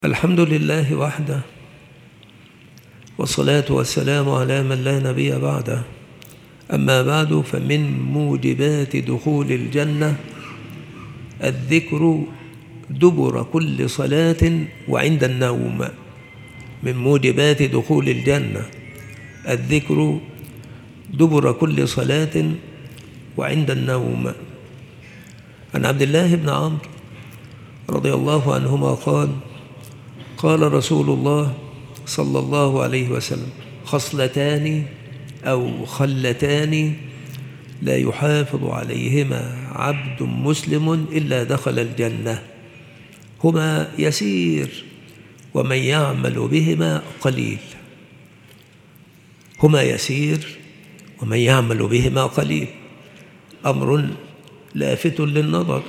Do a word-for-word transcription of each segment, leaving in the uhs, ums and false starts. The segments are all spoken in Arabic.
الحمد لله وحده، والصلاة والسلام على من لا نبي بعده. أما بعد، فمن موجبات دخول الجنة الذكر دبر كل صلاة وعند النوم. من موجبات دخول الجنة الذكر دبر كل صلاة وعند النوم. عن عبد الله بن عمرو رضي الله عنهما قال: قال رسول الله صلى الله عليه وسلم: خصلتان أو خلتان لا يحافظ عليهما عبد مسلم إلا دخل الجنة، هما يسير ومن يعمل بهما قليل. هما يسير ومن يعمل بهما قليل، أمر لافت للنظر.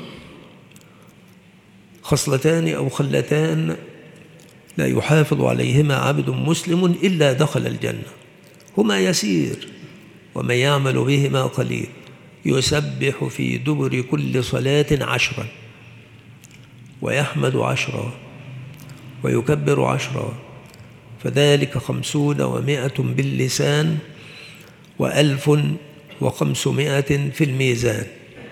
خصلتان أو خلتان لا يحافظ عليهما عبد مسلم إلا دخل الجنة، هما يسير ومن يعمل بهما قليل. يسبح في دبر كل صلاة عشرا، ويحمد عشرا، ويكبر عشرا، فذلك خمسون ومائة باللسان، وألف وخمسمائة في الميزان.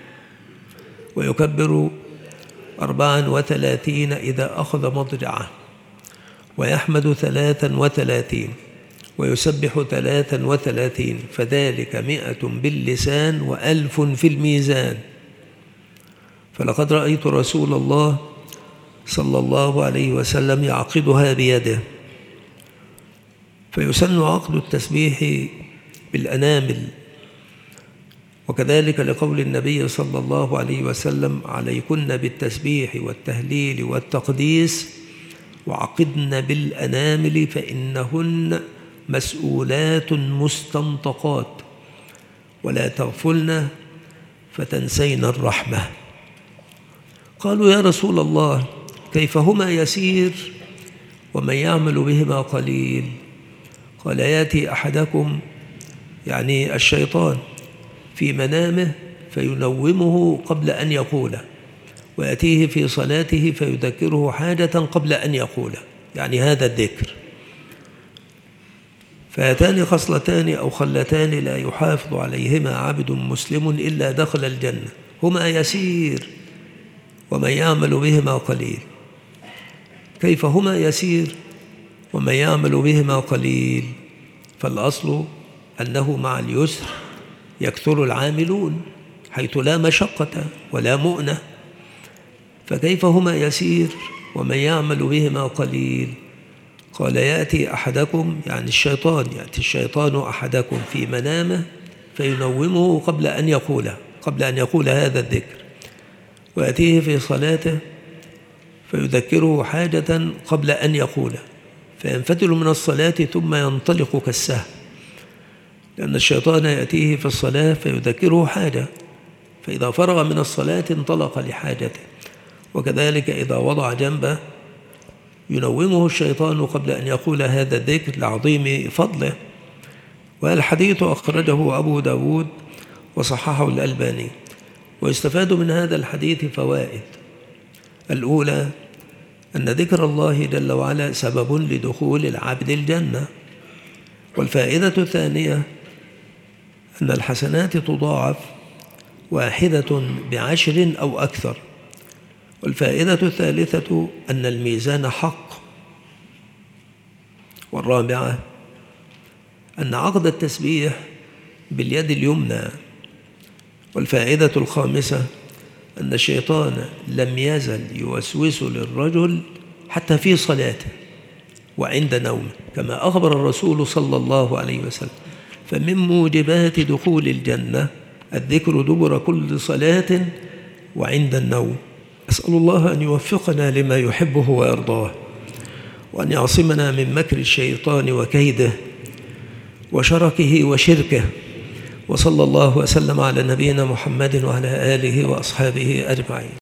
ويكبر أربعا وثلاثين إذا أخذ مضجعه، ويحمد ثلاثا وثلاثين، ويسبح ثلاثا وثلاثين، فذلك مئة باللسان وألف في الميزان. فلقد رأيت رسول الله صلى الله عليه وسلم يعقدها بيده. فيسن عقد التسبيح بالأنامل، وكذلك لقول النبي صلى الله عليه وسلم: عليكن بالتسبيح والتهليل والتقديس وعقدن بالأنامل فإنهن مسؤولات مستنطقات، ولا تغفلن فتنسين الرحمة. قالوا: يا رسول الله، كيف هما يسير ومن يعمل بهما قليل؟ قال: يأتي أحدكم، يعني الشيطان، في منامه فينومه قبل أن يقوله، ويأتيه في صلاته فيذكره حاجة قبل أن يقوله، يعني هذا الذكر. فهاتان خصلتان أو خلتان لا يحافظ عليهما عبد مسلم إلا دخل الجنة، هما يسير ومن يعمل بهما قليل. كيف هما يسير ومن يعمل بهما قليل؟ فالأصل أنه مع اليسر يكثر العاملون، حيث لا مشقة ولا مؤنة. فكيف هما يسير ومن يعمل بهما قليل؟ قال: يأتي أحدكم، يعني الشيطان، يأتي الشيطان أحدكم في منامه فينومه قبل أن يقوله، قبل أن يقول هذا الذكر، ويأتيه في صلاته فيذكره حاجة قبل أن يقوله، فينفتل من الصلاة ثم ينطلق كالسهم، لأن الشيطان يأتيه في الصلاة فيذكره حاجة، فإذا فرغ من الصلاة انطلق لحاجته. وكذلك إذا وضع جنبه ينومه الشيطان قبل أن يقول هذا الذكر لعظيم فضله. والحديث أخرجه أبو داود وصححه الألباني. ويستفاد من هذا الحديث فوائد. الأولى أن ذكر الله جل وعلا سبب لدخول العبد الجنة. والفائدة الثانية أن الحسنات تضاعف، واحدة بعشر أو أكثر. والفائدة الثالثة أن الميزان حق. والرابعة أن عقد التسبيح باليد اليمنى. والفائدة الخامسة أن الشيطان لم يزل يوسوس للرجل حتى في صلاته وعند نومه، كما أخبر الرسول صلى الله عليه وسلم. فمن موجبات دخول الجنة الذكر دبر كل صلاة وعند النوم. أسأل الله أن يوفقنا لما يحبه ويرضاه، وأن يعصمنا من مكر الشيطان وكيده وشركه وشركه. وصلى الله وسلم على نبينا محمد وعلى آله وأصحابه أجمعين.